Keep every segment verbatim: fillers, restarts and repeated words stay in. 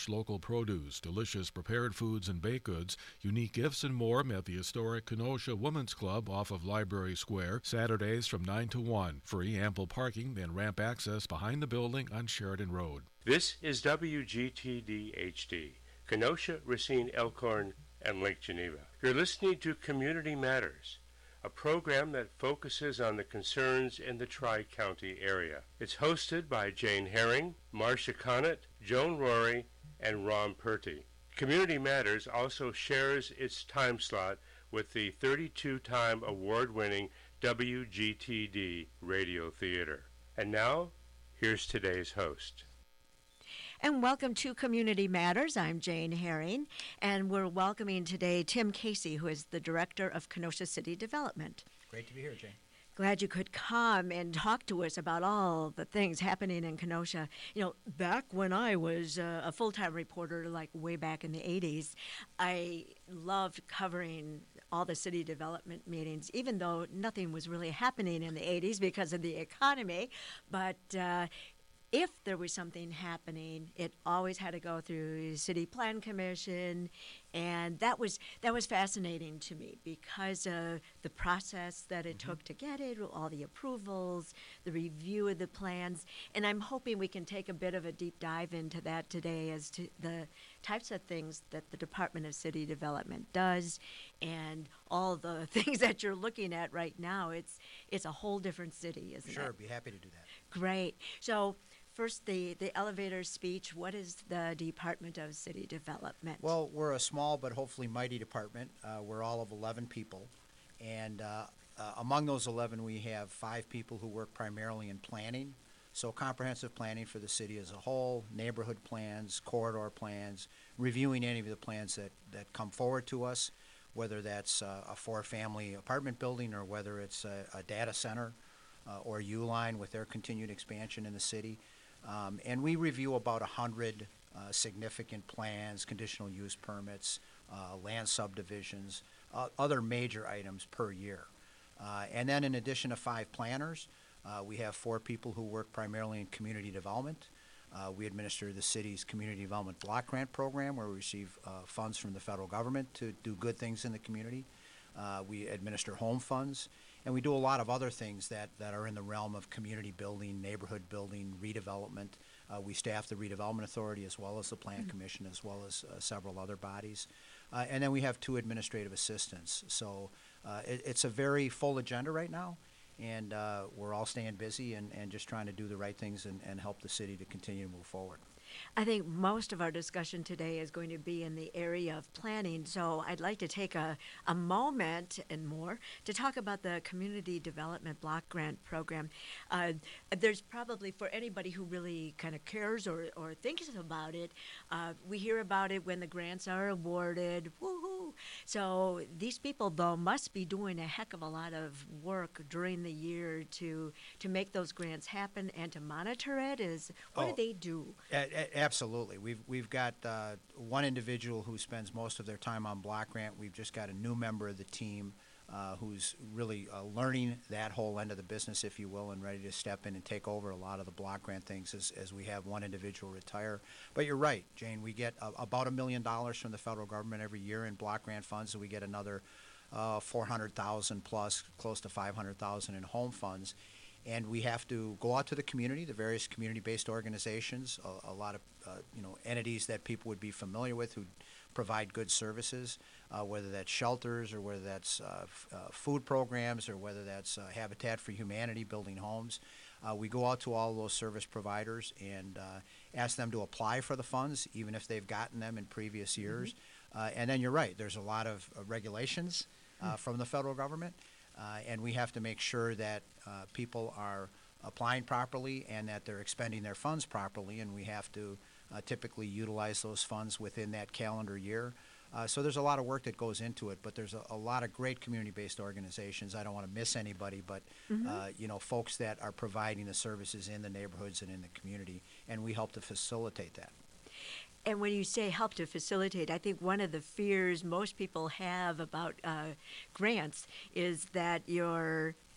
fresh local produce, delicious prepared foods and baked goods, unique gifts, and more at the historic Kenosha Women's Club off of Library Square, Saturdays from nine to one. Free ample parking and ramp access behind the building on Sheridan Road. This is W G T D H D, Kenosha, Racine, Elkhorn, and Lake Geneva. You're listening to Community Matters, a program that focuses on the concerns in the Tri-County area. It's hosted by Jane Herring, Marcia Connett, Joan Rory, and Ron Purty. Community Matters also shares its time slot with the thirty-two-time award-winning W G T D Radio Theater. And now, here's today's host. And welcome to Community Matters. I'm Jane Herring, and we're welcoming today Tim Casey, who is the Director of Kenosha City Development. Great to be here, Jane. Glad you could come and talk to us about all the things happening in Kenosha. You know, back when I was uh, a full-time reporter, like way back in the eighties, I loved covering all the city development meetings, even though nothing was really happening in the eighties because of the economy. But uh, if there was something happening, it always had to go through the City Plan Commission, and that was that was fascinating to me because of the process that it mm-hmm. took to get it, all the approvals, the review of the plans, and I'm hoping we can take a bit of a deep dive into that today as to the types of things that the Department of City Development does and all the things that you're looking at right now. It's it's a whole different city, isn't sure, it? Sure, be happy to do that. Great. So first, the, the elevator speech. What is the Department of City Development? Well, we're a small but hopefully mighty department. Uh, we're all of eleven people. And uh, uh, among those eleven, we have five people who work primarily in planning. So comprehensive planning for the city as a whole, neighborhood plans, corridor plans, reviewing any of the plans that, that come forward to us, whether that's uh, a four-family apartment building or whether it's a, a data center uh, or Uline with their continued expansion in the city. Um, and we review about one hundred uh, significant plans, conditional use permits, uh, land subdivisions, uh, other major items per year. Uh, and then in addition to five planners, uh, we have four people who work primarily in community development. Uh, we administer the city's community development block grant program where we receive uh, funds from the federal government to do good things in the community. Uh, we administer home funds, and we do a lot of other things that, that are in the realm of community building, neighborhood building, redevelopment. Uh, we staff the Redevelopment Authority as well as the Plan mm-hmm. Commission as well as uh, several other bodies. Uh, and then we have two administrative assistants. So uh, it, it's a very full agenda right now, and uh, we're all staying busy and, and just trying to do the right things and, and help the city to continue to move forward. I think most of our discussion today is going to be in the area of planning, so I'd like to take a, a moment and more to talk about the Community Development Block Grant Program. Uh, there's probably, for anybody who really kind of cares or, or thinks about it, uh, we hear about it when the grants are awarded, woohoo! So these people, though, must be doing a heck of a lot of work during the year to to make those grants happen and to monitor it. Is what oh. do they do? Uh, Absolutely. We've we've got uh, one individual who spends most of their time on block grant. We've just got a new member of the team uh, who's really uh, learning that whole end of the business, if you will, and ready to step in and take over a lot of the block grant things as, as we have one individual retire. But you're right, Jane. We get uh, about a million dollars from the federal government every year in block grant funds, and we get another uh, four hundred thousand plus, close to five hundred thousand in home funds. And we have to go out to the community, the various community-based organizations, a, a lot of uh, you know entities that people would be familiar with who provide good services, uh, whether that's shelters or whether that's uh, f- uh, food programs or whether that's uh, Habitat for Humanity building homes. Uh, we go out to all those service providers and uh, ask them to apply for the funds, even if they've gotten them in previous years. Mm-hmm. Uh, and then you're right, there's a lot of uh, regulations uh, mm-hmm. from the federal government. Uh, and we have to make sure that uh, people are applying properly and that they're expending their funds properly, and we have to uh, typically utilize those funds within that calendar year. Uh, so there's a lot of work that goes into it, but there's a, a lot of great community-based organizations. I don't want to miss anybody, but mm-hmm. uh, you know, folks that are providing the services in the neighborhoods and in the community, and we help to facilitate that. And when you say help to facilitate, I think one of the fears most people have about uh, grants is that you're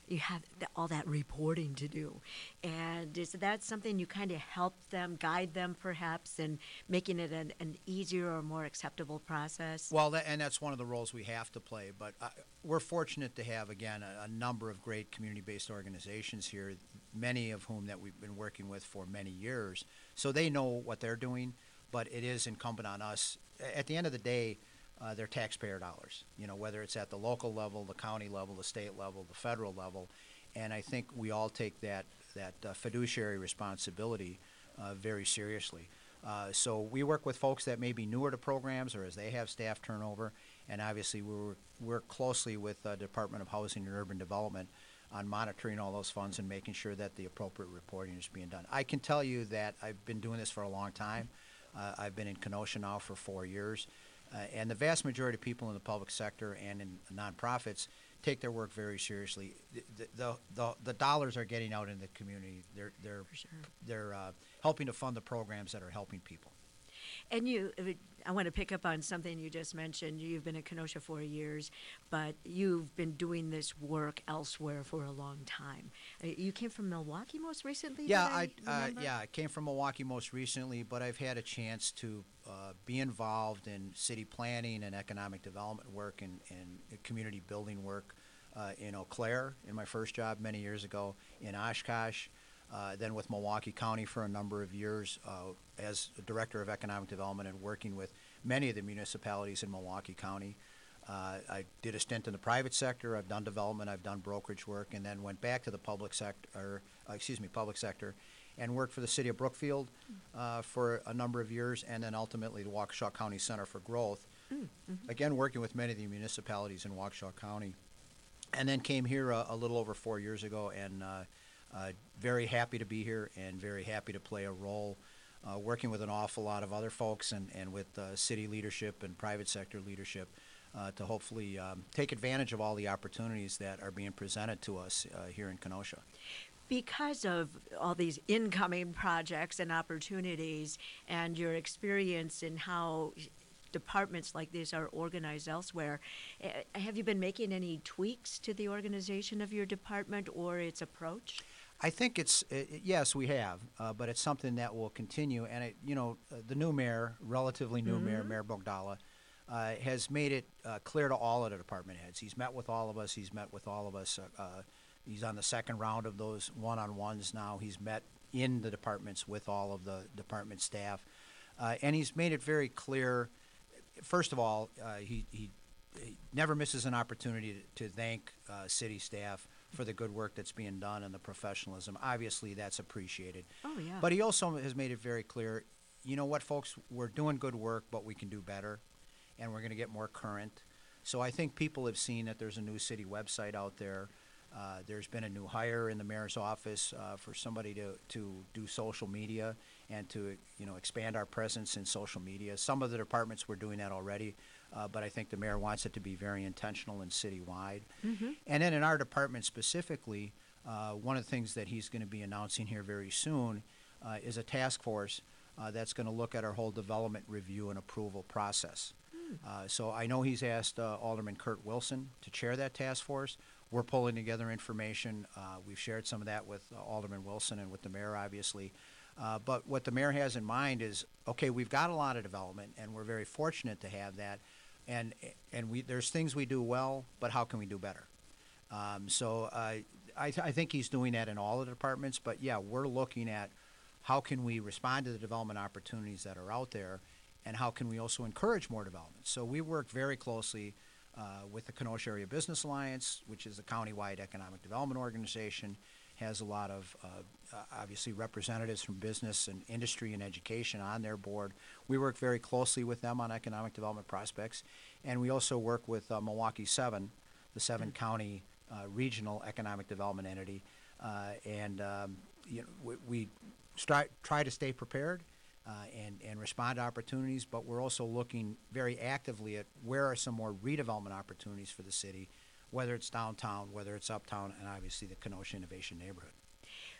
you have th- all that reporting to do. And is that something you kind of help them, guide them perhaps, in making it an, an easier or more acceptable process? Well, that, and that's one of the roles we have to play. But uh, we're fortunate to have, again, a, a number of great community-based organizations here, many of whom that we've been working with for many years. So they know what they're doing, but it is incumbent on us. At the end of the day, uh, they're taxpayer dollars, you know, whether it's at the local level, the county level, the state level, the federal level. And I think we all take that, that uh, fiduciary responsibility uh, very seriously. Uh, so we work with folks that may be newer to programs or as they have staff turnover, and obviously we work, work closely with the uh, Department of Housing and Urban Development on monitoring all those funds and making sure that the appropriate reporting is being done. I can tell you that I've been doing this for a long time. Uh, I've been in Kenosha now for four years, uh, and the vast majority of people in the public sector and in nonprofits take their work very seriously. The, the, the, the dollars are getting out in the community. They're, they're, For sure. they're uh, helping to fund the programs that are helping people. And you, I want to pick up on something you just mentioned. You've been at Kenosha for years, but you've been doing this work elsewhere for a long time. Uh, You came from Milwaukee most recently? Yeah, did I, I uh, remember? yeah, I came from Milwaukee most recently, but I've had a chance to uh, be involved in city planning and economic development work and, and community building work uh, in Eau Claire in my first job many years ago, in Oshkosh, uh, then with Milwaukee County for a number of years uh, as a director of economic development and working with many of the municipalities in Milwaukee County. Uh, I did a stint in the private sector. I've done development. I've done brokerage work, and then went back to the public sector, or, uh, excuse me, public sector, and worked for the city of Brookfield uh, for a number of years, and then ultimately the Waukesha County Center for Growth. Mm-hmm. Again, working with many of the municipalities in Waukesha County, and then came here a, a little over four years ago, and uh, uh, very happy to be here, and very happy to play a role. Uh, working with an awful lot of other folks and, and with uh, city leadership and private sector leadership uh, to hopefully um, take advantage of all the opportunities that are being presented to us uh, here in Kenosha. Because of all these incoming projects and opportunities and your experience in how departments like this are organized elsewhere, eh, have you been making any tweaks to the organization of your department or its approach? I think it's, uh, yes, we have, uh, but it's something that will continue. And, it, you know, uh, the new mayor, relatively new mayor, Mayor Bogdala, uh, has made it uh, clear to all of the department heads. He's met with all of us. He's met with all of us. Uh, uh, he's on the second round of those one-on-ones now. He's met in the departments with all of the department staff. Uh, and he's made it very clear, first of all, uh, he, he, he never misses an opportunity to, to thank uh, city staff for the good work that's being done and the professionalism. Obviously, that's appreciated. Oh, yeah. But he also has made it very clear, you know what, folks, we're doing good work, but we can do better, and we're going to get more current. So I think people have seen that there's a new city website out there. Uh, there's been a new hire in the mayor's office uh, for somebody to, to do social media and to, you know, expand our presence in social media. Some of the departments were doing that already, uh, but I think the mayor wants it to be very intentional and citywide. Mm-hmm. And then in our department specifically, uh, one of the things that he's going to be announcing here very soon uh, is a task force uh, that's going to look at our whole development review and approval process. Uh, so I know he's asked uh, Alderman Kurt Wilson to chair that task force. We're pulling together information. Uh, we've shared some of that with uh, Alderman Wilson and with the mayor, obviously. Uh, but what the mayor has in mind is, okay, we've got a lot of development, and we're very fortunate to have that. And and we there's things we do well, but how can we do better? Um, so uh, I, th- I think he's doing that in all the departments. But, yeah, we're looking at how can we respond to the development opportunities that are out there, and how can we also encourage more development. So we work very closely uh, with the Kenosha Area Business Alliance, which is a countywide economic development organization, has a lot of, uh, uh, obviously, representatives from business and industry and education on their board. We work very closely with them on economic development prospects, and we also work with uh, Milwaukee seven, the seven-county uh, regional economic development entity, uh, and um, you know, we, we stri- try to stay prepared Uh, and, and respond to opportunities, but we're also looking very actively at where are some more redevelopment opportunities for the city, whether it's downtown, whether it's uptown, and obviously the Kenosha Innovation Neighborhood.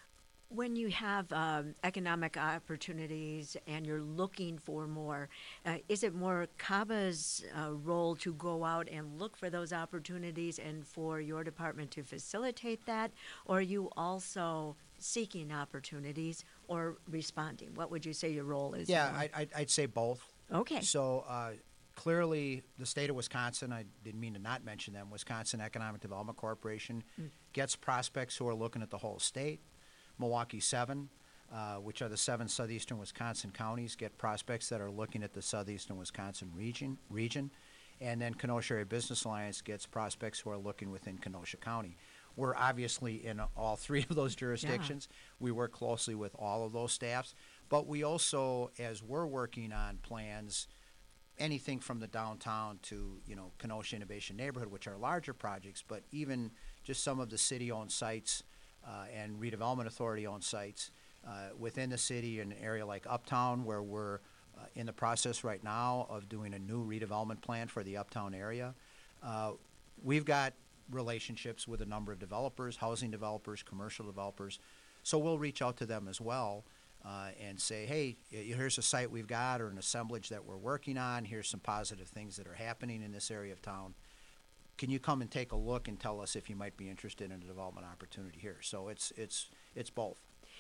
When you have um, economic opportunities and you're looking for more, uh, is it more CABA's uh, role to go out and look for those opportunities and for your department to facilitate that? Or are you also seeking opportunities or responding? What would you say your role is? Yeah, more? I, I'd, I'd say both. Okay. So uh, clearly, the state of Wisconsin, I didn't mean to not mention them, Wisconsin Economic Development Corporation mm. gets prospects who are looking at the whole state. Milwaukee seven, uh, which are the seven southeastern Wisconsin counties, get prospects that are looking at the southeastern Wisconsin region. region. And then Kenosha Area Business Alliance gets prospects who are looking within Kenosha County. We're obviously in all three of those jurisdictions. Yeah. We work closely with all of those staffs. But we also, as we're working on plans, anything from the downtown to, you know, Kenosha Innovation Neighborhood, which are larger projects, but even just some of the city-owned sites uh, and redevelopment authority-owned sites uh, within the city, in an area like Uptown, where we're uh, in the process right now of doing a new redevelopment plan for the Uptown area. Uh, we've got relationships with a number of developers, housing developers, commercial developers, so we'll reach out to them as well uh, and say, hey, here's a site we've got or an assemblage that we're working on. Here's some positive things that are happening in this area of town. Can you come and take a look and tell us if you might be interested in a development opportunity here? So it's it's it's both.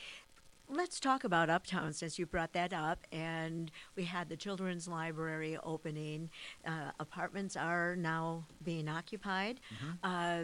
Let's talk about Uptown, since you brought that up. And we had the Children's Library opening. Uh, apartments are now being occupied. Mm-hmm. Uh,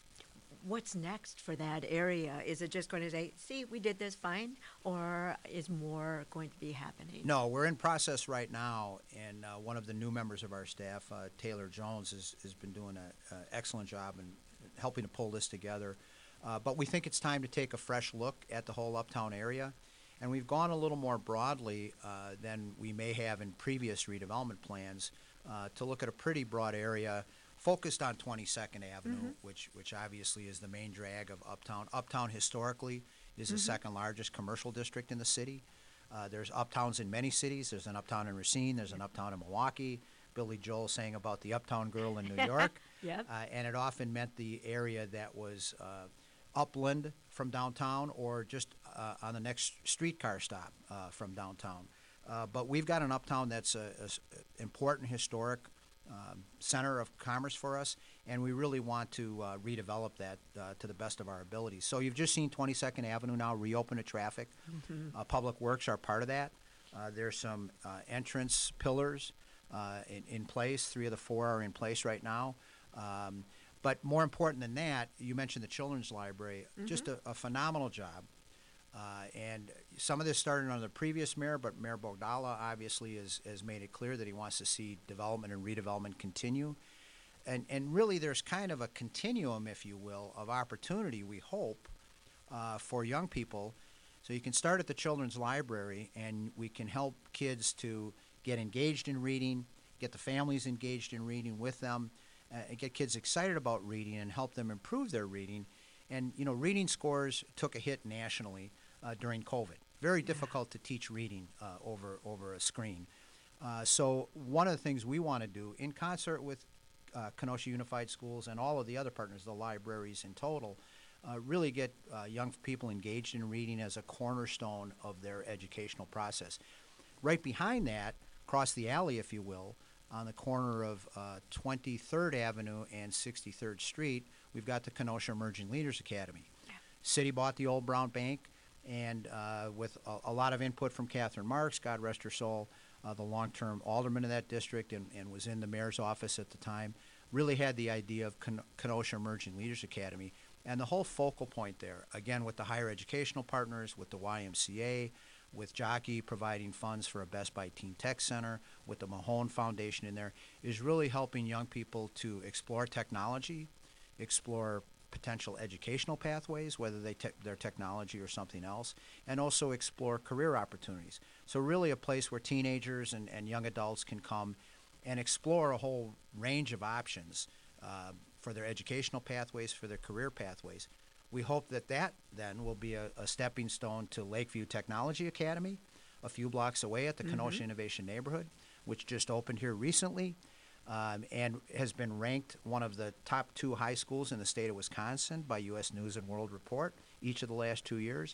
what's next for that area? Is it just going to say, see, we did this fine, or is more going to be happening? No, we're in process right now, and uh, one of the new members of our staff, uh, Taylor Jones, has, has been doing an excellent job in helping to pull this together. Uh, but we think it's time to take a fresh look at the whole Uptown area, and we've gone a little more broadly uh, than we may have in previous redevelopment plans uh, to look at a pretty broad area focused on twenty-second Avenue, mm-hmm. which which obviously is the main drag of Uptown. Uptown historically is mm-hmm. the second largest commercial district in the city. Uh, there's Uptowns in many cities. There's an Uptown in Racine. There's an Uptown in Milwaukee. Billy Joel sang about the Uptown Girl in New York. Yep. Uh, and it often meant the area that was uh, upland from downtown or just uh, on the next streetcar stop uh, from downtown. Uh, but we've got an Uptown that's an important historic Um, center of commerce for us, and we really want to uh, redevelop that uh, to the best of our abilities. So you've just seen twenty-second Avenue now reopen to traffic. Mm-hmm. Uh, Public Works are part of that. Uh, there's some uh, entrance pillars uh, in, in place. Three of the four are in place right now. Um, but more important than that, you mentioned the Children's Library. Mm-hmm. Just a, a phenomenal job. Uh, and some of this started under the previous mayor, but Mayor Bogdala obviously has, has made it clear that he wants to see development and redevelopment continue. And, and really there's kind of a continuum, if you will, of opportunity, we hope, uh, for young people. So you can start at the Children's Library, and we can help kids to get engaged in reading, get the families engaged in reading with them, uh, and get kids excited about reading and help them improve their reading. And, you know, reading scores took a hit nationally uh, during COVID. Very difficult to teach reading uh, over over a screen. Uh, so one of the things we want to do, in concert with uh, Kenosha Unified Schools and all of the other partners, the libraries in total, uh, really get uh, young people engaged in reading as a cornerstone of their educational process. Right behind that, across the alley, if you will, on the corner of uh, twenty-third Avenue and sixty-third Street, we've got the Kenosha Emerging Leaders Academy. City bought the old Brown Bank, and uh, with a, a lot of input from Catherine Marks, God rest her soul, uh, the long-term alderman of that district, and, and was in the mayor's office at the time, really had the idea of Ken- Kenosha Emerging Leaders Academy. And the whole focal point there, again, with the higher educational partners, with the Y M C A, with Jockey providing funds for a Best Buy Teen Tech Center, with the Mahone Foundation in there, is really helping young people to explore technology, explore potential educational pathways, whether they te- they're technology or something else, and also explore career opportunities. So really a place where teenagers and, and young adults can come and explore a whole range of options uh, for their educational pathways, for their career pathways. We hope that that then will be a, a stepping stone to Lakeview Technology Academy, a few blocks away at the mm-hmm. Kenosha Innovation Neighborhood, which just opened here recently. Um, and has been ranked one of the top two high schools in the state of Wisconsin by U S News and World Report each of the last two years.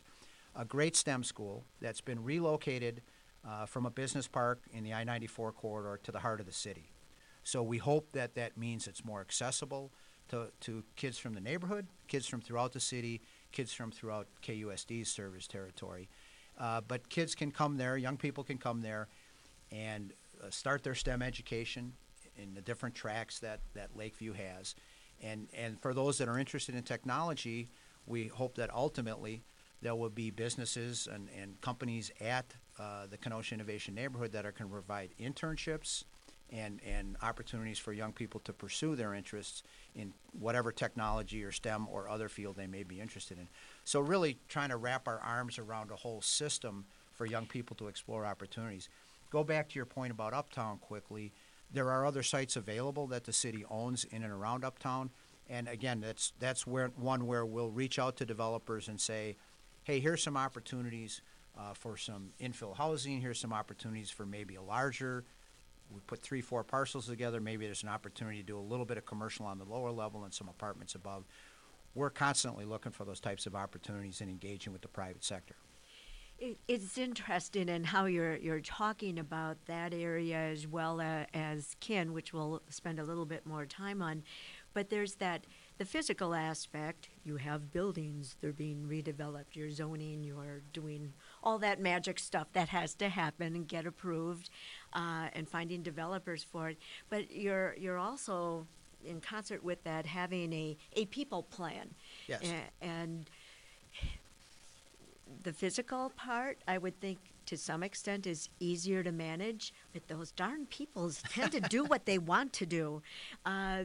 a great STEM school that's been relocated uh, from a business park in the I ninety-four corridor to the heart of the city. So we hope that that means it's more accessible to, to kids from the neighborhood, kids from throughout the city, kids from throughout K U S D's service territory. Uh, but kids can come there, young people can come there and uh, start their STEM education in the different tracks that, that Lakeview has. And, and for those that are interested in technology, we hope that ultimately there will be businesses and, and companies at uh, the Kenosha Innovation Neighborhood that are going to provide internships and, and opportunities for young people to pursue their interests in whatever technology or STEM or other field they may be interested in. So really trying to wrap our arms around a whole system for young people to explore opportunities. Go back to your point about Uptown quickly. There are other sites available that the city owns in and around Uptown. And again, that's that's where one where we'll reach out to developers and say, hey, here's some opportunities uh, for some infill housing. Here's some opportunities for maybe a larger. We put three, four parcels together. Maybe there's an opportunity to do a little bit of commercial on the lower level and some apartments above. We're constantly looking for those types of opportunities and engaging with the private sector. It, it's interesting in how you're you're talking about that area as well as, as Kin, which we'll spend a little bit more time on. But there's that, the physical aspect. You have buildings, they're being redeveloped, you're zoning, you're doing all that magic stuff that has to happen and get approved, uh, and finding developers for it. But you're you're also, in concert with that, having a, a people plan. Yes. A- and the physical part, I would think, to some extent, is easier to manage, but those darn peoples tend to do what they want to do. Uh,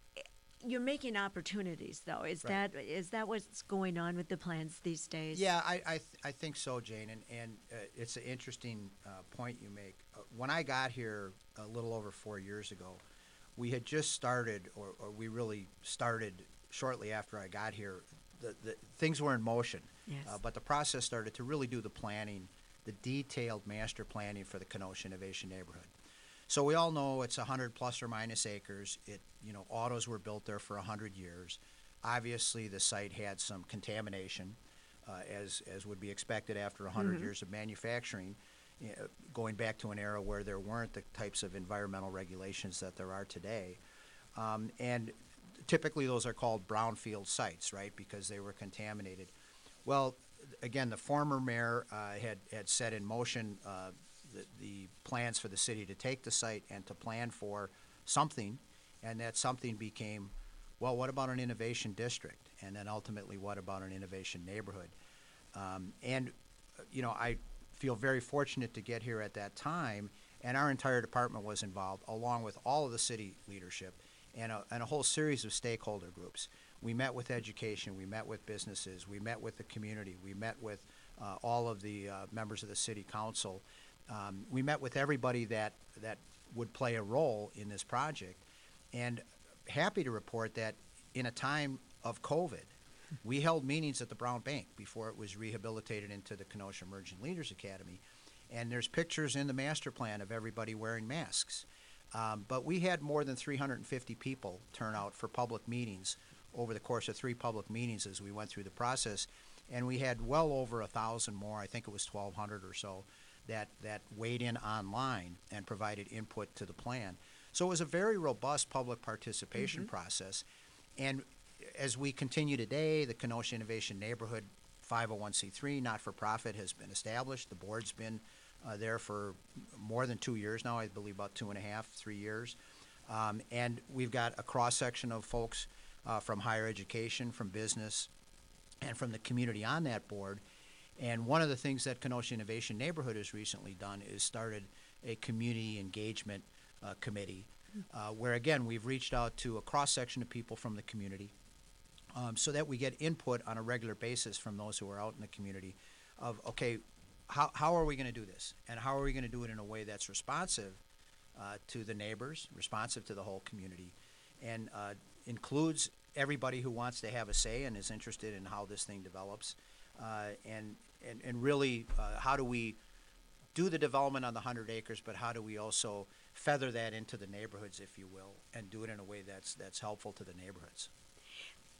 You're making opportunities, though. Is Right. that is that what's going on with the plans these days? Yeah, I I, th- I think so, Jane, and and uh, it's an interesting uh, point you make. Uh, when I got here a little over four years ago, we had just started, or, or we really started shortly after I got here. The, the things were in motion, Yes. uh, but the process started to really do the planning, the detailed master planning for the Kenosha Innovation Neighborhood. So we all know it's one hundred plus or minus acres. It, you know, autos were built there for one hundred years. Obviously, the site had some contamination, uh, as as would be expected after one hundred Mhm. years of manufacturing, you know, going back to an era where there weren't the types of environmental regulations that there are today. Um, and typically, those are called brownfield sites, right, because they were contaminated. Well, again, the former mayor uh, had had set in motion Uh, The, the plans for the city to take the site and to plan for something, and that something became, well, what about an innovation district? And then ultimately, what about an innovation neighborhood? Um, and, uh, you know, I feel very fortunate to get here at that time, and our entire department was involved, along with all of the city leadership and a, and a whole series of stakeholder groups. We met with education, we met with businesses, we met with the community, we met with uh, all of the uh, members of the city council. Um, we met with everybody that, that would play a role in this project, and happy to report that in a time of COVID, we held meetings at the Brown Bank before it was rehabilitated into the Kenosha Emerging Leaders Academy, and there's pictures in the master plan of everybody wearing masks. Um, but we had more than three hundred fifty people turn out for public meetings over the course of three public meetings as we went through the process, and we had well over a thousand more, I think it was twelve hundred or so, that, that weighed in online and provided input to the plan. So it was a very robust public participation Mm-hmm. process. And as we continue today, the Kenosha Innovation Neighborhood five oh one c three, not-for-profit, has been established. The board's been uh, there for more than two years now, I believe about two and a half, three years. Um, and we've got a cross-section of folks uh, from higher education, from business, and from the community on that board. And one of the things that Kenosha Innovation Neighborhood has recently done is started a community engagement uh, committee, uh, where again we've reached out to a cross section of people from the community, um, so that we get input on a regular basis from those who are out in the community of, okay, how how are we going to do this, and how are we going to do it in a way that's responsive uh, to the neighbors, responsive to the whole community, and uh, includes everybody who wants to have a say and is interested in how this thing develops. Uh, and, and and really, uh, how do we do the development on the hundred acres, but how do we also feather that into the neighborhoods, if you will, and do it in a way that's that's helpful to the neighborhoods?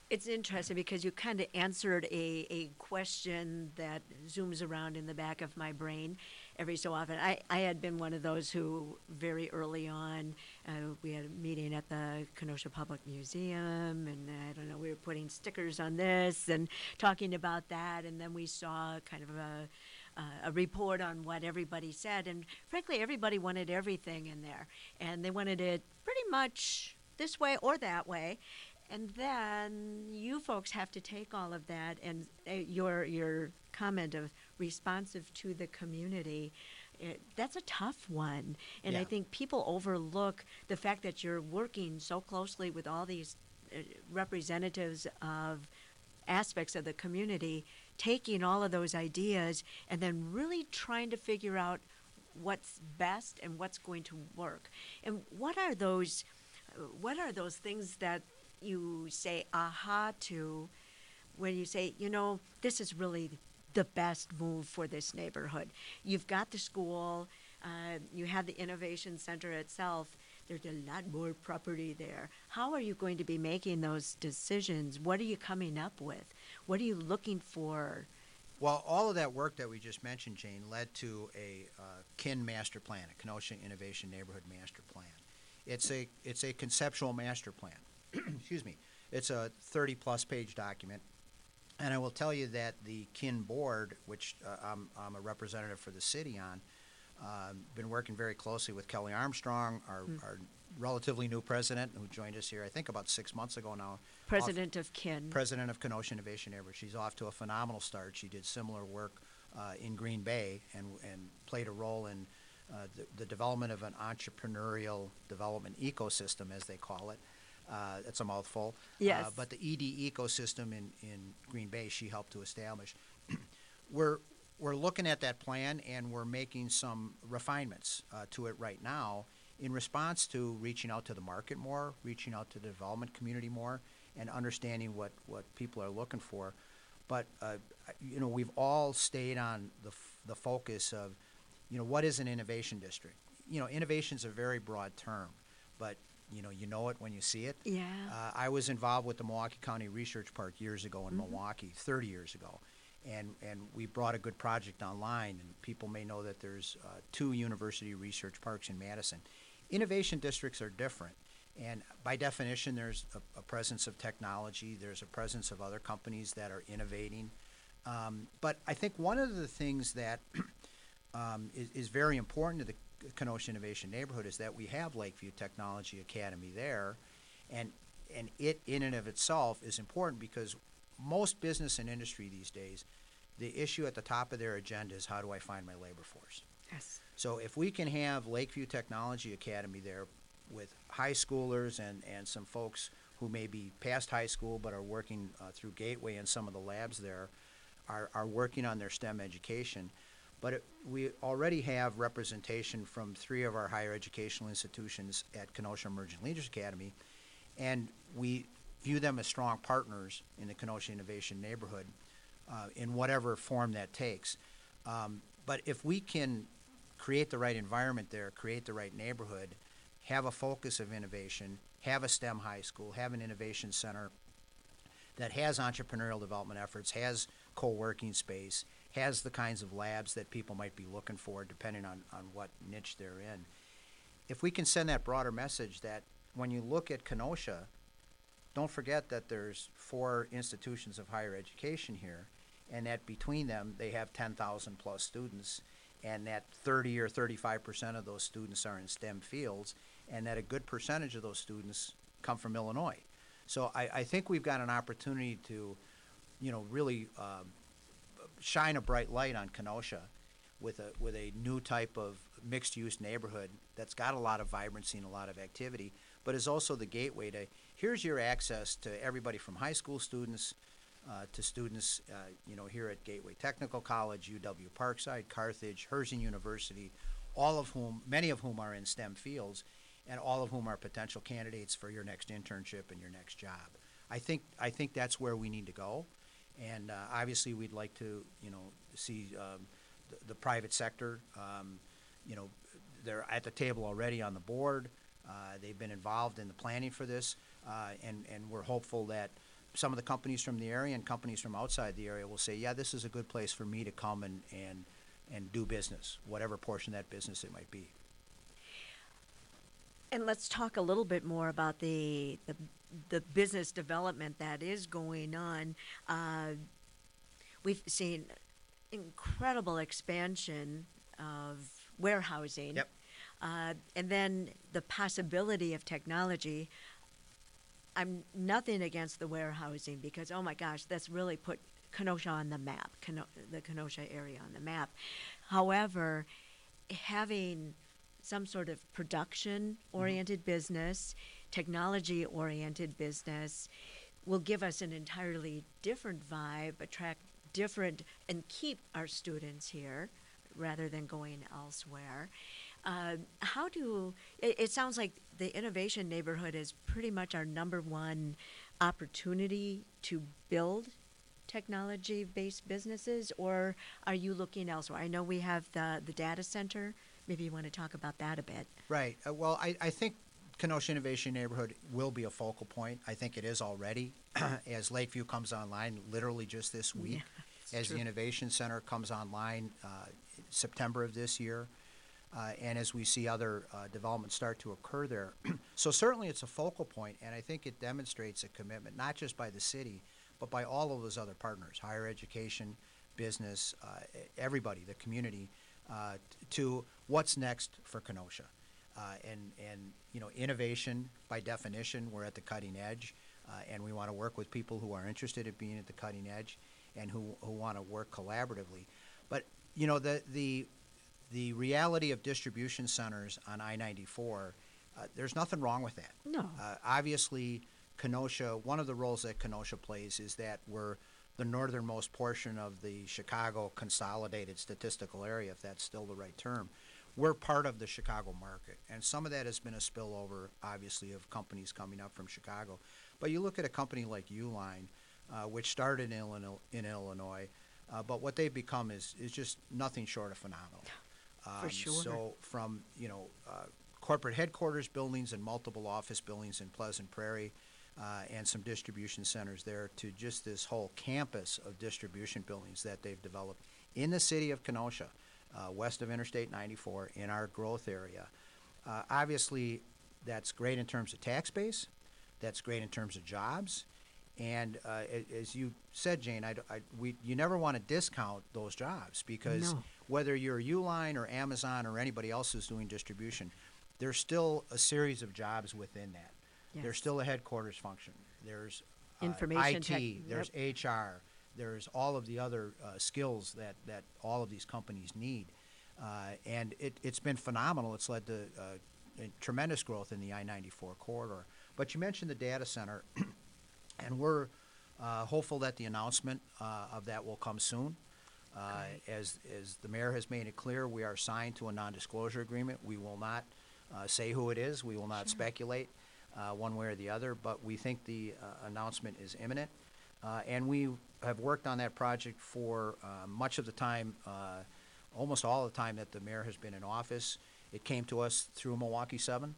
It's interesting because you kind of answered a, a question that zooms around in the back of my brain every so often. I, I had been one of those who very early on, uh, we had a meeting at the Kenosha Public Museum, and I don't know, we were putting stickers on this and talking about that, and then we saw kind of a Uh, a report on what everybody said, and frankly, everybody wanted everything in there, and they wanted it pretty much this way or that way, and then you folks have to take all of that and uh, your your comment of responsive to the community. It, that's a tough one, and Yeah. I think people overlook the fact that you're working so closely with all these uh, representatives of aspects of the community, taking all of those ideas and then really trying to figure out what's best and what's going to work. And what are those what are those things that you say aha to when you say, you know, this is really the best move for this neighborhood? You've got the school, uh, you have the innovation center itself. There's a lot more property there. How are you going to be making those decisions? What are you coming up with? What are you looking for? Well, all of that work that we just mentioned, Jane, led to a uh, K I N master plan, a Kenosha Innovation Neighborhood Master Plan. It's a it's a conceptual master plan. Excuse me. It's a thirty-plus page document, and I will tell you that the K I N board, which uh, I'm I'm a representative for the city on, uh, been working very closely with Kelly Armstrong, our, mm. our relatively new president, who joined us here, I think, about six months ago now. President off, of K I N. President of Kenosha Innovation Neighborhood. She's off to a phenomenal start. She did similar work uh, in Green Bay and and played a role in uh, the, the development of an entrepreneurial development ecosystem, as they call it. Uh, it's a mouthful. Yes. Uh, but the E D ecosystem in, in Green Bay, she helped to establish. we're we're looking at that plan, and we're making some refinements uh, to it right now in response to reaching out to the market more, reaching out to the development community more, and understanding what, what people are looking for. But, uh, you know, we've all stayed on the, f- the focus of, you know, what is an innovation district? You know, innovation is a very broad term, but, you know, you know it when you see it. Yeah. Uh, I was involved with the Milwaukee County Research Park years ago in Mm-hmm. Milwaukee, thirty years ago. And, and we brought a good project online, and people may know that there's uh, two university research parks in Madison. Innovation districts are different, and by definition, there's a, a presence of technology, there's a presence of other companies that are innovating. Um, but I think one of the things that um, is, is very important to the Kenosha Innovation Neighborhood is that we have Lakeview Technology Academy there, and and it in and of itself is important because most business and industry these days, the issue at the top of their agenda is how do I find my labor force? Yes. So if we can have Lakeview Technology Academy there with high schoolers and, and some folks who may be past high school but are working uh, through Gateway and some of the labs there are, are working on their STEM education. But it, we already have representation from three of our higher educational institutions at Kenosha Emerging Leaders Academy, and we view them as strong partners in the Kenosha Innovation Neighborhood uh, in whatever form that takes. Um, but if we can create the right environment there, create the right neighborhood, have a focus of innovation, have a STEM high school, have an innovation center that has entrepreneurial development efforts, has co-working space, has the kinds of labs that people might be looking for depending on, on what niche they're in. If we can send that broader message that when you look at Kenosha, don't forget that there's four institutions of higher education here, and that between them they have ten thousand plus students, and that thirty or thirty-five percent of those students are in STEM fields, and that a good percentage of those students come from Illinois. So I, I think we've got an opportunity to, you know, really um, shine a bright light on Kenosha with a with a new type of mixed-use neighborhood that's got a lot of vibrancy and a lot of activity, but is also the gateway to, here's your access to everybody from high school students uh, to students, uh, you know, here at Gateway Technical College, U W Parkside, Carthage, Herzing University, all of whom, many of whom are in STEM fields, and all of whom are potential candidates for your next internship and your next job. I think I think that's where we need to go, and uh, obviously we'd like to, you know, see um, the, the private sector. Um, you know, they're at the table already on the board. Uh, they've been involved in the planning for this, uh, and and we're hopeful that some of the companies from the area and companies from outside the area will say, yeah, this is a good place for me to come and, and, and do business, whatever portion of that business it might be. And let's talk a little bit more about the the, the business development that is going on. Uh, we've seen incredible expansion of warehousing. Yep. Uh, and then the possibility of technology. I'm nothing against the warehousing because, oh my gosh, that's really put Kenosha on the map, Keno- the Kenosha area on the map. However, having some sort of production-oriented mm-hmm. business, technology-oriented business will give us an entirely different vibe, attract different, and keep our students here rather than going elsewhere. Uh, how do, it, it sounds like the innovation neighborhood is pretty much our number one opportunity to build technology-based businesses, or are you looking elsewhere? I know we have the, the data center. Maybe you want to talk about that a bit. Right. Uh, well, I, I think Kenosha Innovation Neighborhood will be a focal point. I think it is already, as Lakeview comes online literally just this week, yeah, as true. The Innovation Center comes online uh, September of this year. Uh, and as we see other uh, developments start to occur there. So certainly it's a focal point, and I think it demonstrates a commitment, not just by the city, but by all of those other partners, higher education, business, uh, everybody, the community, uh, t- to what's next for Kenosha. Uh, and, and, you know, innovation, by definition, we're at the cutting edge, uh, and we want to work with people who are interested in being at the cutting edge and who, who want to work collaboratively. But, you know, the the The reality of distribution centers on I ninety-four, uh, there's nothing wrong with that. No. Uh, obviously, Kenosha, one of the roles that Kenosha plays is that we're the northernmost portion of the Chicago consolidated statistical area, if that's still the right term. We're part of the Chicago market, and some of that has been a spillover, obviously, of companies coming up from Chicago. But you look at a company like Uline, uh, which started in Illinois, in Illinois uh, but what they've become is, is just nothing short of phenomenal. For Um, sure. So from, you know, uh, corporate headquarters buildings and multiple office buildings in Pleasant Prairie uh, and some distribution centers there to just this whole campus of distribution buildings that they've developed in the city of Kenosha, uh, west of Interstate ninety-four in our growth area. Uh, obviously, that's great in terms of tax base. That's great in terms of jobs. And uh, a- as you said, Jane, I, I- we, you never want to discount those jobs because No. whether you're Uline or Amazon or anybody else who's doing distribution, there's still a series of jobs within that. Yes. There's still a headquarters function. There's uh, Information I T. tech, There's yep. H R. There's all of the other uh, skills that, that all of these companies need. Uh, and it, it's been phenomenal. It's led to uh, tremendous growth in the I ninety-four corridor. But you mentioned the data center. And we're uh, hopeful that the announcement uh, of that will come soon. Uh, as, as the mayor has made it clear, we are signed to a non-disclosure agreement. We will not uh, say who it is. We will not Sure. speculate uh, one way or the other, but we think the uh, announcement is imminent. Uh, and we have worked on that project for uh, much of the time, uh, almost all the time that the mayor has been in office. It came to us through Milwaukee seven.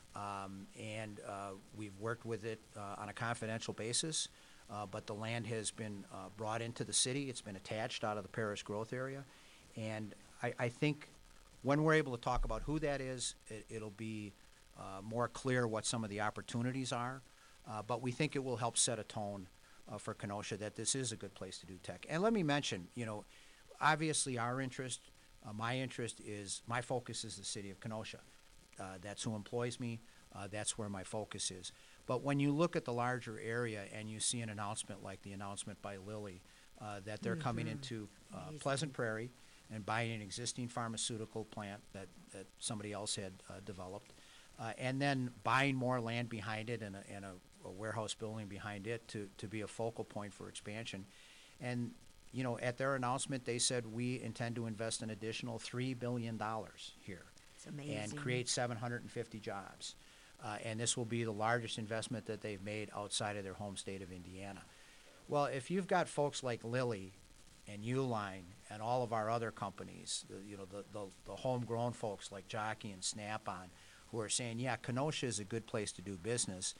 Um, and uh, we've worked with it uh, on a confidential basis, uh, but the land has been uh, brought into the city. It's been attached out of the Paris growth area, and I, I think when we're able to talk about who that is, it, it'll be uh, more clear what some of the opportunities are, uh, but we think it will help set a tone uh, for Kenosha that this is a good place to do tech. And let me mention, you know, obviously our interest, uh, my interest is, my focus is the city of Kenosha. Uh, that's who employs me. Uh, that's where my focus is. But when you look at the larger area and you see an announcement like the announcement by Lilly uh, that they're coming into uh, Amazing. Pleasant Prairie and buying an existing pharmaceutical plant that, that somebody else had uh, developed, uh, and then buying more land behind it and a, and a, a warehouse building behind it to, to be a focal point for expansion. And, you know, at their announcement, they said we intend to invest an additional three billion dollars here. It's amazing. And create seven hundred fifty jobs. Uh, and this will be the largest investment that they've made outside of their home state of Indiana. Well, if you've got folks like Lilly and Uline and all of our other companies, the, you know, the, the, the homegrown folks like Jockey and Snap-on, who are saying, yeah, Kenosha is a good place to do business,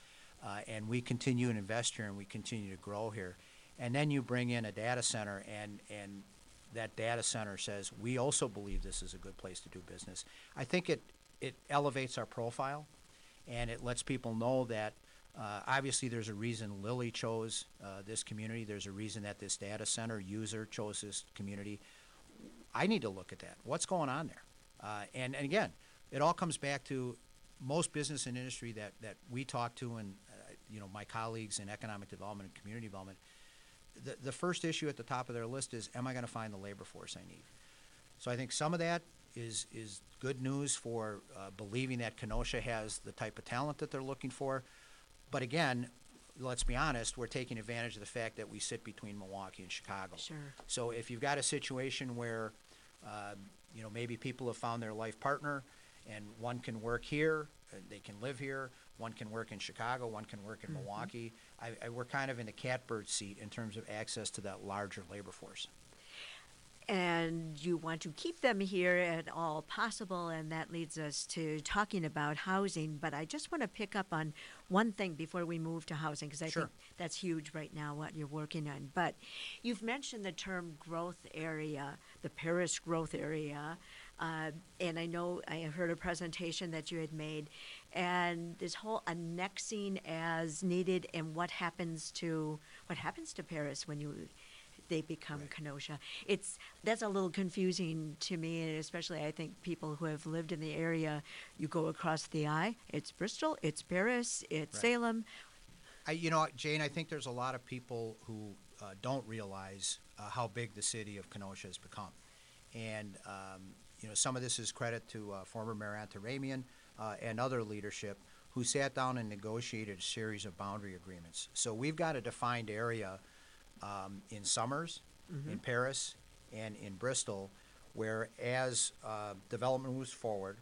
uh, and we continue to invest here and we continue to grow here. And then you bring in a data center, and, and that data center says, we also believe this is a good place to do business. I think it, it elevates our profile, and it lets people know that uh, obviously there's a reason Lilly chose uh, this community. There's a reason that this data center user chose this community. I need to look at that. What's going on there? Uh, and, and again, it all comes back to most business and industry that, that we talk to, and uh, you know, my colleagues in economic development and community development. The, the first issue at the top of their list is, am I going to find the labor force I need? So I think some of that is is good news for uh, believing that Kenosha has the type of talent that they're looking for. But again, let's be honest, we're taking advantage of the fact that we sit between Milwaukee and Chicago. Sure. So if you've got a situation where, uh, you know, maybe people have found their life partner, and one can work here, uh, they can live here, one can work in Chicago, one can work in mm-hmm. Milwaukee. I, I, we're kind of in the catbird seat in terms of access to that larger labor force. And you want to keep them here at all possible, and that leads us to talking about housing. But I just want to pick up on one thing before we move to housing, because I sure. think that's huge right now, what you're working on. But you've mentioned the term growth area, the Paris growth area, uh, and I know I heard a presentation that you had made, and this whole annexing as needed, and what happens to what happens to Paris when you they become right. Kenosha. It's that's a little confusing to me, and especially I think people who have lived in the area. You go across the I, it's Bristol, it's Paris, it's right. Salem. I, you know, Jane, I think there's a lot of people who uh, don't realize uh, how big the city of Kenosha has become, and um, you know, some of this is credit to uh, former Mayor Antaramian uh, and other leadership who sat down and negotiated a series of boundary agreements. So we've got a defined area. Um, in Summers, mm-hmm. in Paris, and in Bristol, where as uh, development moves forward,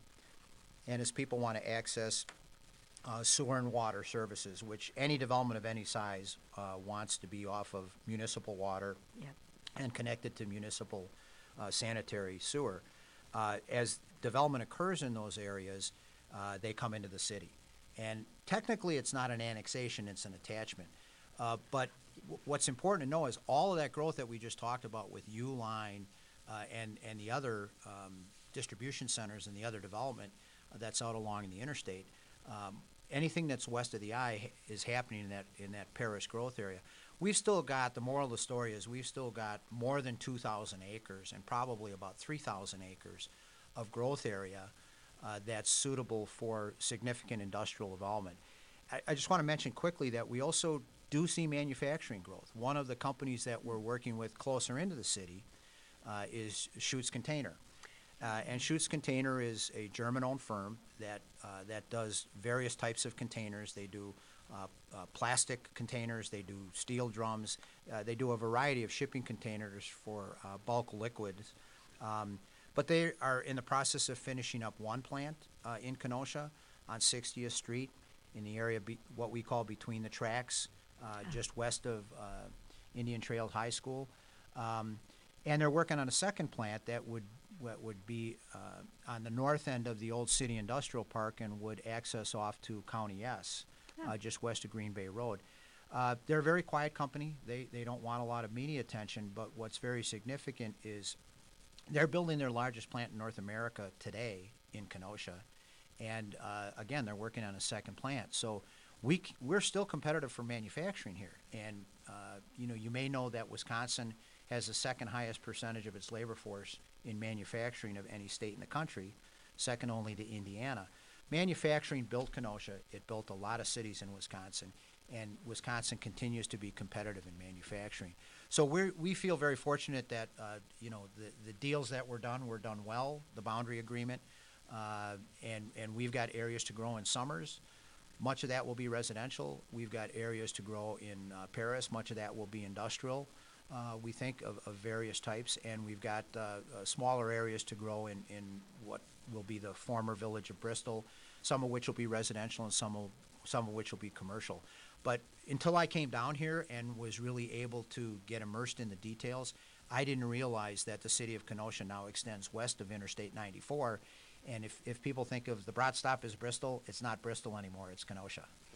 and as people want to access uh, sewer and water services, which any development of any size uh, wants to be off of municipal water yep. and connected to municipal uh, sanitary sewer, uh, as development occurs in those areas, uh, they come into the city. And technically it's not an annexation, it's an attachment. Uh, but what's important to know is all of that growth that we just talked about with U-Line uh, and, and the other um, distribution centers and the other development uh, that's out along the interstate, um, anything that's west of the I is happening in that in that Paris growth area. We've still got, the moral of the story is we've still got more than two thousand acres and probably about three thousand acres of growth area uh, that's suitable for significant industrial development. I, I just want to mention quickly that we also do see manufacturing growth. One of the companies that we're working with closer into the city uh, is Schutz Container. Uh, and Schutz Container is a German-owned firm that uh, that does various types of containers. They do uh, uh, plastic containers, they do steel drums, uh, they do a variety of shipping containers for uh, bulk liquids. Um, but they are in the process of finishing up one plant uh, in Kenosha on sixtieth Street in the area be, what we call between the tracks. Uh, just west of uh, Indian Trail High School. Um, and they're working on a second plant that would what would be uh, on the north end of the old City Industrial Park and would access off to County S, yeah. uh, just west of Green Bay Road. Uh, they're a very quiet company. They, they don't want a lot of media attention, but what's very significant is they're building their largest plant in North America today in Kenosha. And uh, again, they're working on a second plant. So We, we're still competitive for manufacturing here. And, uh, you know, you may know that Wisconsin has the second highest percentage of its labor force in manufacturing of any state in the country, second only to Indiana. Manufacturing built Kenosha. It built a lot of cities in Wisconsin. And Wisconsin continues to be competitive in manufacturing. So we we feel very fortunate that, uh, you know, the, the deals that were done were done well, the boundary agreement. Uh, and, and we've got areas to grow in Summers. Much of that will be residential. We've got areas to grow in uh, Paris. Much of that will be industrial, uh, we think, of, of various types. And we've got uh, uh, smaller areas to grow in, in what will be the former village of Bristol, some of which will be residential and some, will, some of which will be commercial. But until I came down here and was really able to get immersed in the details, I didn't realize that the city of Kenosha now extends west of Interstate ninety-four. And if, if people think of the broad stop as Bristol, it's not Bristol anymore, it's Kenosha.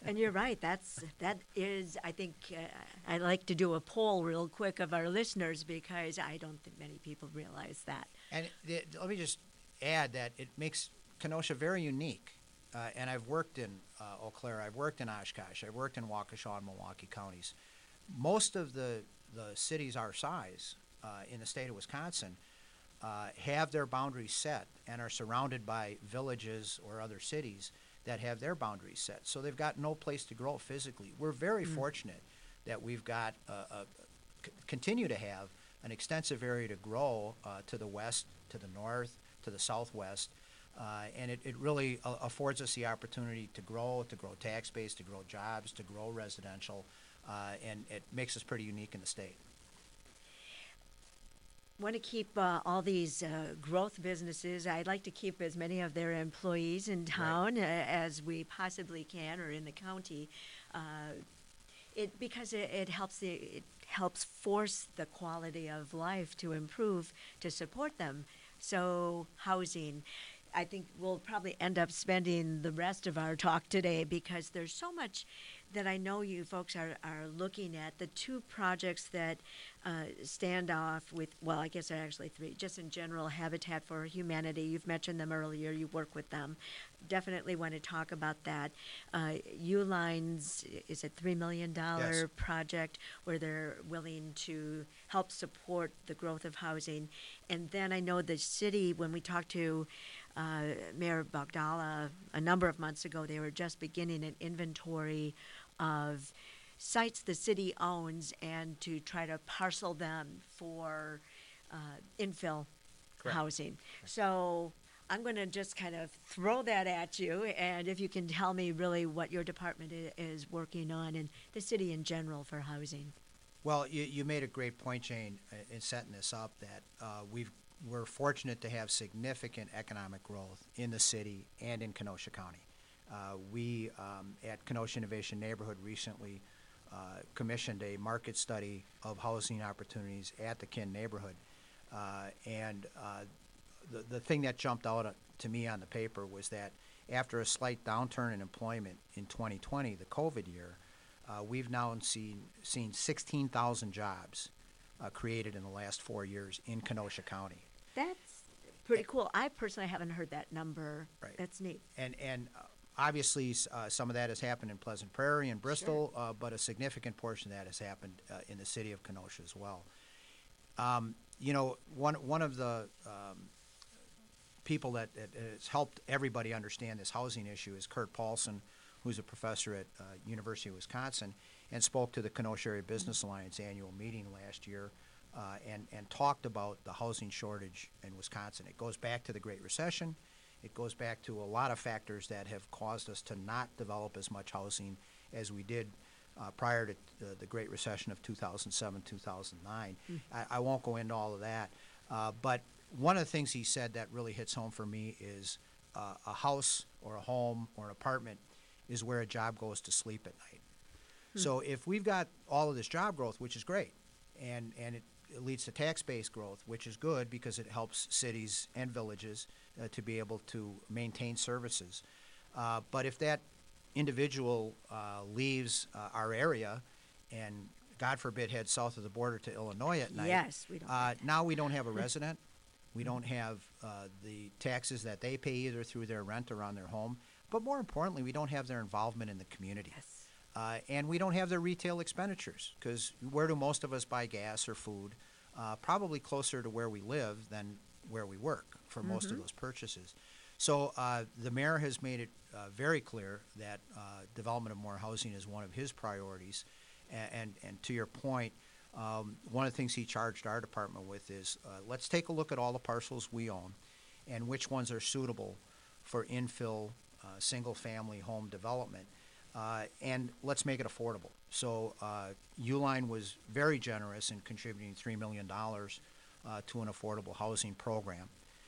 And you're right. That's that is. I think uh, I like to do a poll real quick of our listeners because I don't think many people realize that. And it, let me just add that it makes Kenosha very unique. Uh, and I've worked in uh, Eau Claire, I've worked in Oshkosh, I've worked in Waukesha and Milwaukee counties. Most of the, the cities our size uh, in the state of Wisconsin uh, have their boundaries set and are surrounded by villages or other cities that have their boundaries set. So they've got no place to grow physically. We're very mm. fortunate that we've got, uh, a, c- continue to have an extensive area to grow uh, to the west, to the north, to the southwest. Uh, and it, it really uh, affords us the opportunity to grow, to grow tax base, to grow jobs, to grow residential, uh, and it makes us pretty unique in the state. Want to keep uh, all these uh, growth businesses. I'd like to keep as many of their employees in town right. uh, as we possibly can, or in the county. Uh, it because it, it helps the it helps force the quality of life to improve to support them. So housing. I think we'll probably end up spending the rest of our talk today because there's so much that I know you folks are, are looking at. The two projects that uh, stand off with, well, I guess there are actually three, just in general, Habitat for Humanity. You've mentioned them earlier. You work with them. Definitely want to talk about that. Uh, Uline's, is it three million dollars yes. project where they're willing to help support the growth of housing. And then I know the city, when we talked to Uh, Mayor Bogdala a number of months ago, they were just beginning an inventory of sites the city owns and to try to parcel them for uh, infill Correct. housing. So I'm going to just kind of throw that at you, and if you can tell me really what your department i- is working on and the city in general for housing. Well, you, you made a great point, Jane, in setting this up, that uh, we've we're fortunate to have significant economic growth in the city and in Kenosha County. Uh, we, um, at Kenosha Innovation Neighborhood, recently uh, commissioned a market study of housing opportunities at the Kin neighborhood. Uh, and uh, the, the thing that jumped out to me on the paper was that after a slight downturn in employment in twenty twenty, the COVID year, uh, we've now seen, seen sixteen thousand jobs uh, created in the last four years in Kenosha County. That's pretty cool. I personally haven't heard that number. Right. That's neat. And and uh, obviously uh, some of that has happened in Pleasant Prairie and Bristol, sure. uh, but a significant portion of that has happened uh, in the city of Kenosha as well. Um, you know, one one of the um, people that, that has helped everybody understand this housing issue is Kurt Paulson, who's a professor at uh, University of Wisconsin, and spoke to the Kenosha Area Business Alliance annual meeting last year. Uh, and, and talked about the housing shortage in Wisconsin. It goes back to the Great Recession. It goes back to a lot of factors that have caused us to not develop as much housing as we did uh, prior to the, the Great Recession of two thousand seven, two thousand nine. Mm. I, I won't go into all of that. Uh, but one of the things he said that really hits home for me is uh, a house or a home or an apartment is where a job goes to sleep at night. Mm. So if we've got all of this job growth, which is great, and, and it It leads to tax base growth, which is good because it helps cities and villages uh, to be able to maintain services. Uh, but if that individual uh, leaves uh, our area and, God forbid, heads south of the border to Illinois at night, yes, we don't uh, now we don't have a resident. We don't have uh, the taxes that they pay either through their rent or on their home. But more importantly, we don't have their involvement in the community. Yes. Uh, and we don't have their retail expenditures, because where do most of us buy gas or food? Uh, probably closer to where we live than where we work for mm-hmm. most of those purchases. So uh, the mayor has made it uh, very clear that uh, development of more housing is one of his priorities. And, and, and to your point, um, one of the things he charged our department with is uh, let's take a look at all the parcels we own and which ones are suitable for infill uh, single-family home development. Uh, and let's make it affordable. So uh, Uline was very generous in contributing three million dollars uh, to an affordable housing program.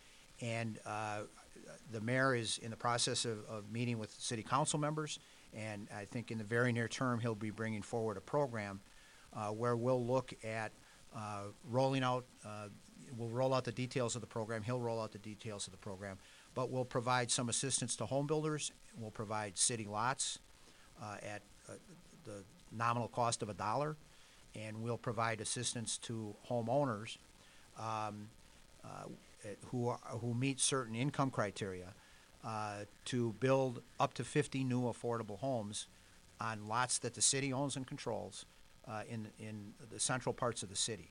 And uh, the mayor is in the process of, of meeting with city council members, and I think in the very near term he'll be bringing forward a program uh, where we'll look at uh, rolling out, uh, we'll roll out the details of the program, he'll roll out the details of the program, but we'll provide some assistance to home builders, we'll provide city lots, uh, at uh, the nominal cost of a dollar, and we'll provide assistance to homeowners um, uh, who are, who meet certain income criteria uh, to build up to fifty new affordable homes on lots that the city owns and controls uh, in in the central parts of the city.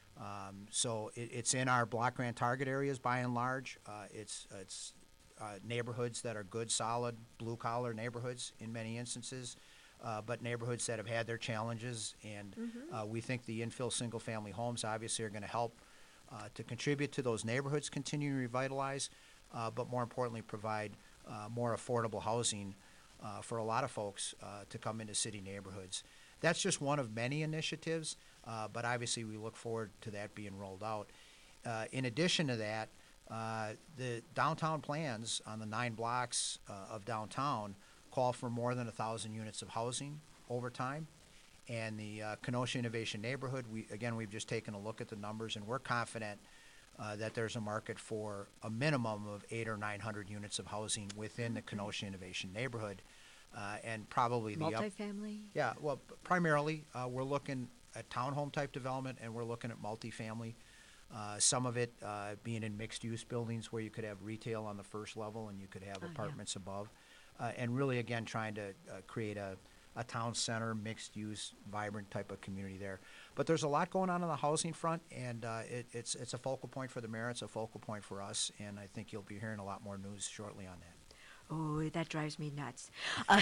Um, so it, it's in our block grant target areas by and large. Uh, it's it's uh, neighborhoods that are good, solid, blue collar neighborhoods in many instances, uh, but neighborhoods that have had their challenges. And mm-hmm. uh, we think the infill single family homes obviously are going to help uh, to contribute to those neighborhoods continuing to revitalize, uh, but more importantly provide uh, more affordable housing uh, for a lot of folks uh, to come into city neighborhoods. That's just one of many initiatives, uh, but obviously we look forward to that being rolled out. Uh, in addition to that, uh, the downtown plans on the nine blocks uh, of downtown call for more than a thousand units of housing over time. And the uh, Kenosha Innovation Neighborhood, we again, we've just taken a look at the numbers, and we're confident uh, that there's a market for a minimum of eight or nine hundred units of housing within the Kenosha Innovation Neighborhood. Uh, and probably the multifamily. Up, yeah, well, primarily uh, we're looking at townhome type development, and we're looking at multifamily. Uh, some of it uh, being in mixed-use buildings where you could have retail on the first level and you could have oh, apartments yeah. above, uh, and really again trying to uh, create a, a town center, mixed-use, vibrant type of community there. But there's a lot going on on the housing front, and uh, it, it's it's a focal point for the mayor. It's a focal point for us, and I think you'll be hearing a lot more news shortly on that. Oh, that drives me nuts. Uh,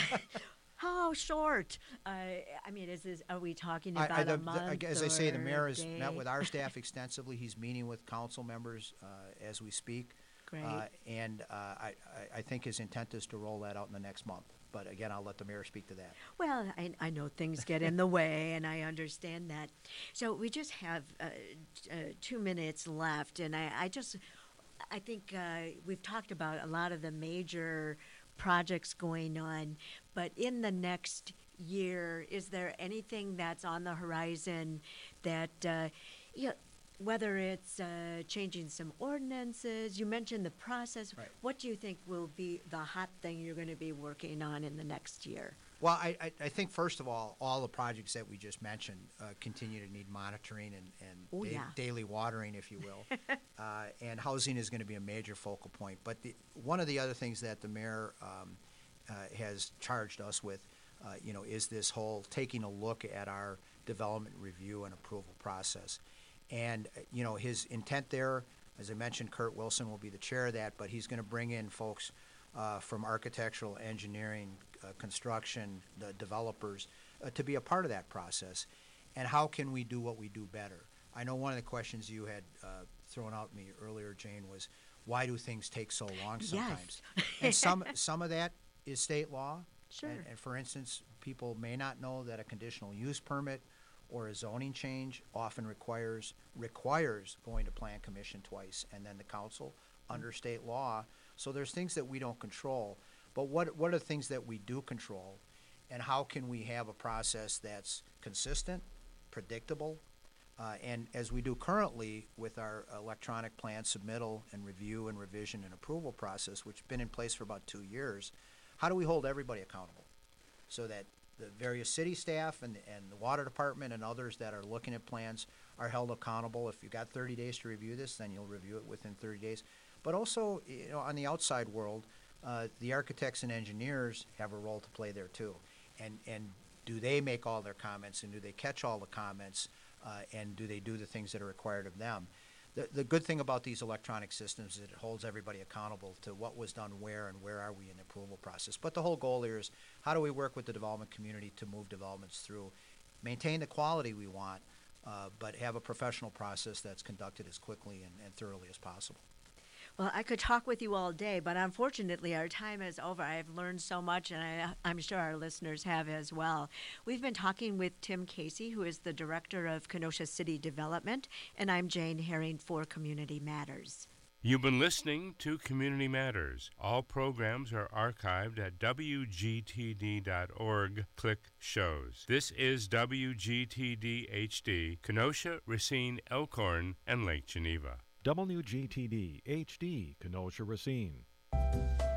how short? Uh, I mean, is this? Are we talking about I, I, the, a month? The, as I say, the mayor has day? met with our staff extensively. He's meeting with council members uh, as we speak. Great. Uh, and uh, I, I think his intent is to roll that out in the next month. But again, I'll let the mayor speak to that. Well, I, I know things get in the way, and I understand that. So we just have uh, uh, two minutes left, and I, I just. I think uh, we've talked about a lot of the major projects going on, but in the next year, is there anything that's on the horizon that, uh, you know, whether it's uh, changing some ordinances, you mentioned the process, right. What do you think will be the hot thing you're going to be working on in the next year? Well, I, I, I think, first of all, all the projects that we just mentioned uh, continue to need monitoring and, and oh, da- yeah. daily watering, if you will. uh, and housing is going to be a major focal point. But the, one of the other things that the mayor um, uh, has charged us with, uh, you know, is this whole taking a look at our development review and approval process. And, uh, you know, his intent there, as I mentioned, Kurt Wilson will be the chair of that, but he's going to bring in folks uh, from architectural, engineering, Uh, construction, the developers, uh, to be a part of that process. And how can we do what we do better? I know one of the questions you had uh, thrown out at me earlier, Jane, was why do things take so long sometimes? Yes. And some some of that is state law. Sure. And, and for instance, people may not know that a conditional use permit or a zoning change often requires requires going to Plan Commission twice and then the council mm-hmm. under state law. So there's things that we don't control. But what what are the things that we do control, and how can we have a process that's consistent, predictable, uh, and as we do currently with our electronic plan submittal and review and revision and approval process, which has been in place for about two years, how do we hold everybody accountable so that the various city staff and, and the water department and others that are looking at plans are held accountable? If you've got thirty days to review this, then you'll review it within thirty days. But also, you know, on the outside world, Uh, the architects and engineers have a role to play there too, and and do they make all their comments, and do they catch all the comments, uh, and do they do the things that are required of them? The the good thing about these electronic systems is that it holds everybody accountable to what was done where and where are we in the approval process. But the whole goal here is how do we work with the development community to move developments through, maintain the quality we want, uh, but have a professional process that's conducted as quickly and, and thoroughly as possible. Well, I could talk with you all day, but unfortunately our time is over. I've learned so much, and I, I'm sure our listeners have as well. We've been talking with Tim Casey, who is the Director of Kenosha City Development, and I'm Jane Herring for Community Matters. You've been listening to Community Matters. All programs are archived at W G T D dot org. Click Shows. This is W G T D H D, Kenosha, Racine, Elkhorn, and Lake Geneva. W G T D H D, Kenosha, Racine.